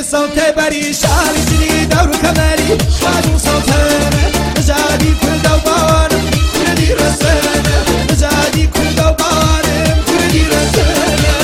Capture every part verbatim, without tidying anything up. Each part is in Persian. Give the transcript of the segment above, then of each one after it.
صوت بری شهر جنی دور کمری خادم صوتانه نجادی کرد و بانم کردی رسانه نجادی کرد و بانم کردی رسانه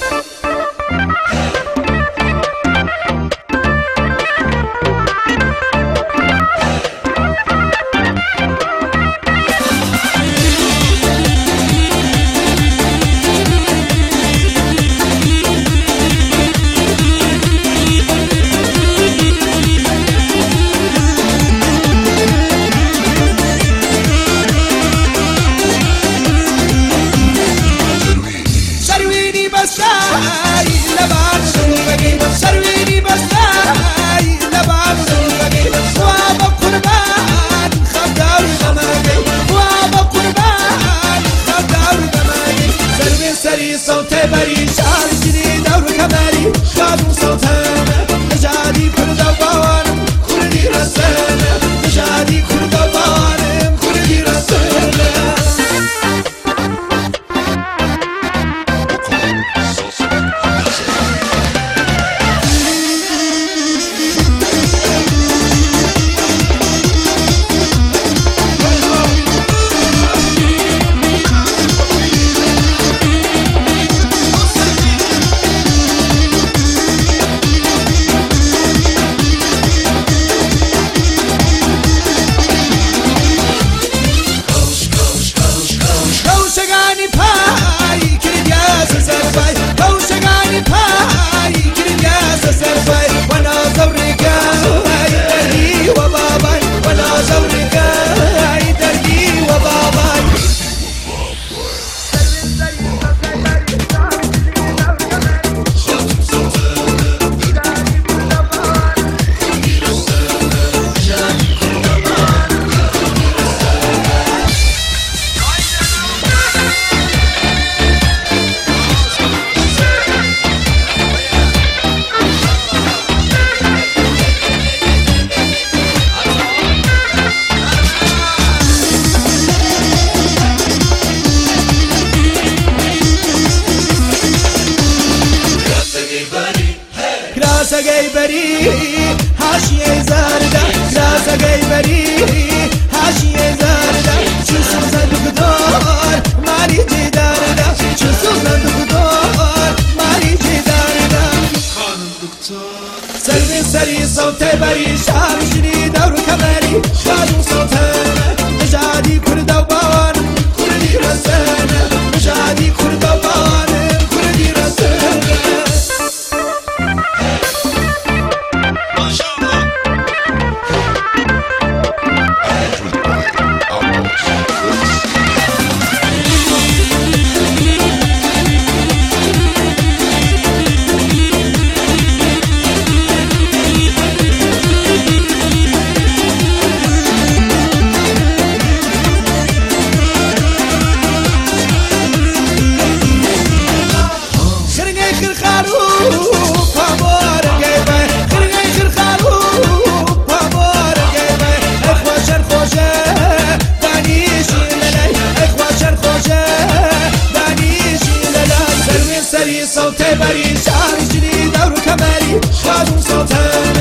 صوت بری شهر جنی دور کمری خادم صوتانه نجادی کرد و بانم کردی رسانه نجادی کرد و بانم کردی رسانه راسا گیبری حاشیه زرده راسا گیبری حاشیه زرده چو سوزن دکتر ماری جی درده چو سوزن دکتر ماری جی درده خانم دکتر سلوی سری صوت بری شهر جنی دور کمری خادم صوتانه نجادی کرد و بانم کردی رسانه نجادی کرد و بانم کردی رسانه صوت بری شهر جنی دور کمری خادم صوتانه